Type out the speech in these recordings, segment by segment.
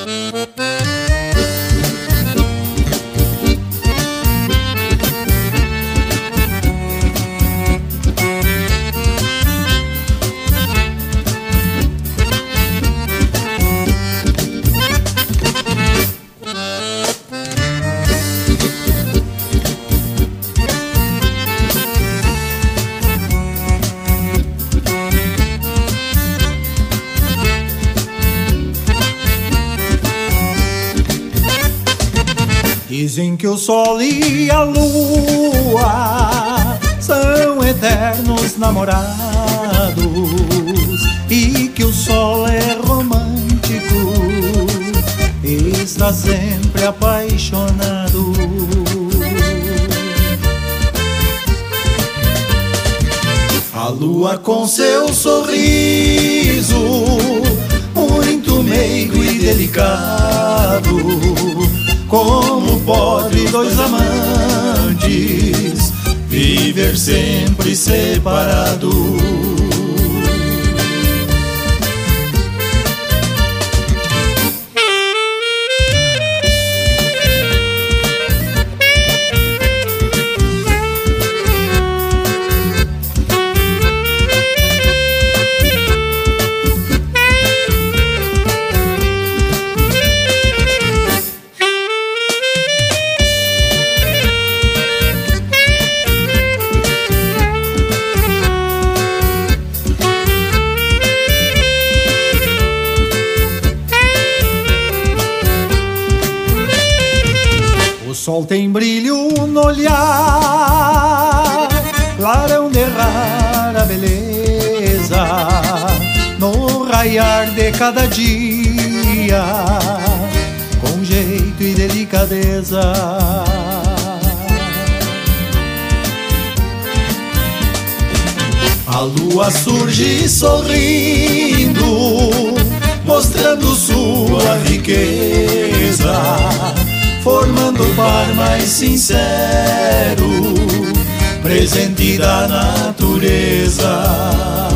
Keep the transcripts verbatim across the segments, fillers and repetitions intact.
Dizem que o sol e a lua são eternos namorados e que o sol é romântico e está sempre apaixonado. A lua com seu sorriso muito meigo e delicado, como pode dois amantes viver sempre separados? O sol tem brilho no olhar, clarão de rara beleza, no raiar de cada dia, com jeito e delicadeza. A lua surge sorrindo, mostrando sua riqueza, formando o par mais sincero, presente da natureza.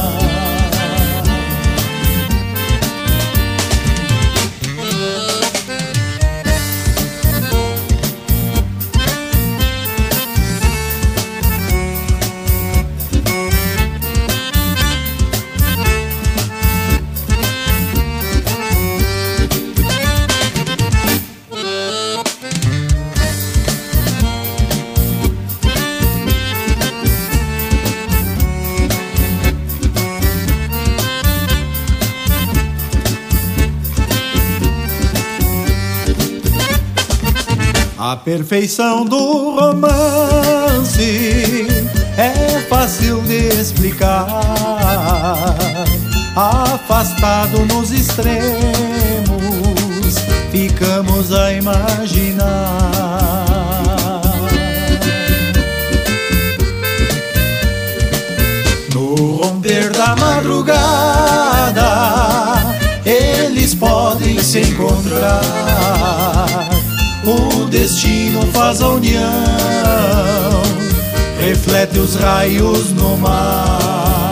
A perfeição do romance é fácil de explicar, afastado nos extremos, ficamos a imaginar. No romper da madrugada, eles podem se encontrar. O destino faz a união, reflete os raios no mar.